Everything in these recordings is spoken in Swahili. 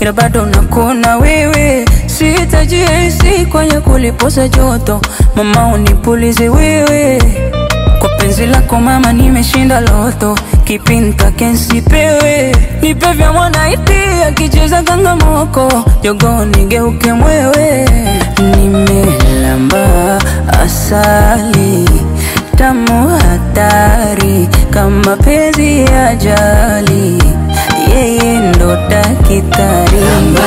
ila bado nakuna wewe. Sitajihisi kwenye kulipoza joto, mama unipulize wewe. Kwa penzi lako mama nimeshinda loto, kipi nitake nsipewe. Nipe vya Mwanaiti akicheza kangamoko, jogoo nigeuke mwewe. Nimelamba asali tamu hatari, kama penzi ajali, yeye ndo daktari. Lamba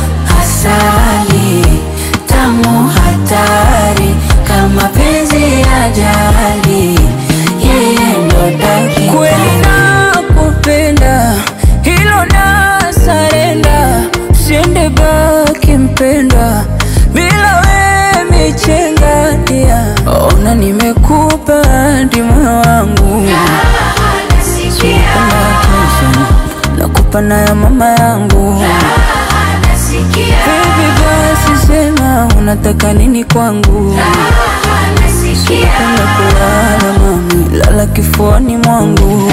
asali tamu hatari, kama penzi ajali, yeye ndo daktari. Kweli nakupenda, hilo na sarenda, usiende baki mpenda, bila we michenga dia. Ona nimekupa ndimo wangu, nakupa na ya mama yangu. Baby basi sema unataka nini kwangu, napenda kulala mami, lala kifuani mwangu.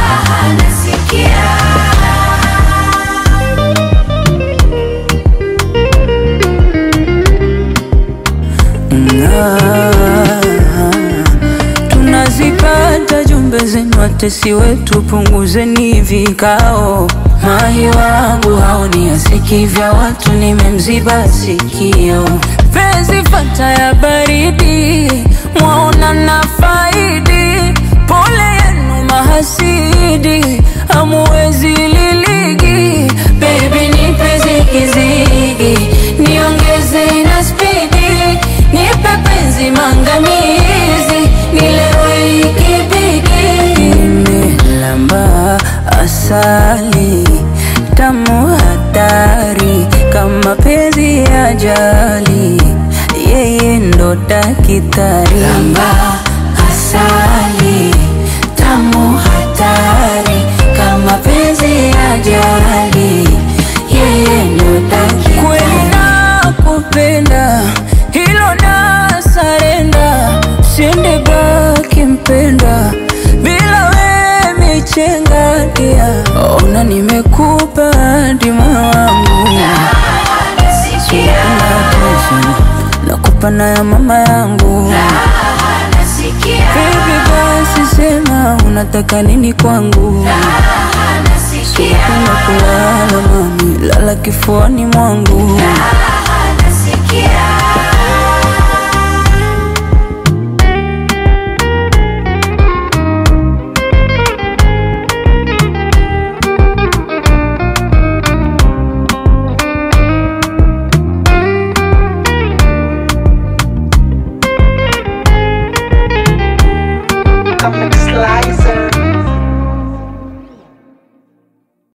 Tunazipata jumbe zenu watesi wetu, punguzeni vikao. Mahi wangu haoni asiki vya watu, nimemziba sikio. Penzi fata ya baridi, mwaona na faidi, pole yenu mahasidi, hamuwezi liligi. Baby nipe zigizigi, niongeze na spidi, nipe penzi mangamizi, nilewe ikibidi. Nimelamba asali tamu hatari, kama penzi ajali, yeye ndo daktari. Lamba asali tamu hatari, kama penzi ajali, yeye ndo daktari. Kweli nakupenda, hilo na sarenda, usiende baki mpenda, bila we michenga dia. Ona nimekupa ndimo wangu, nakupa na ya mama yangu. Baby basi sema unataka nini kwangu, napenda kulala mami, lala kifuani mwangu.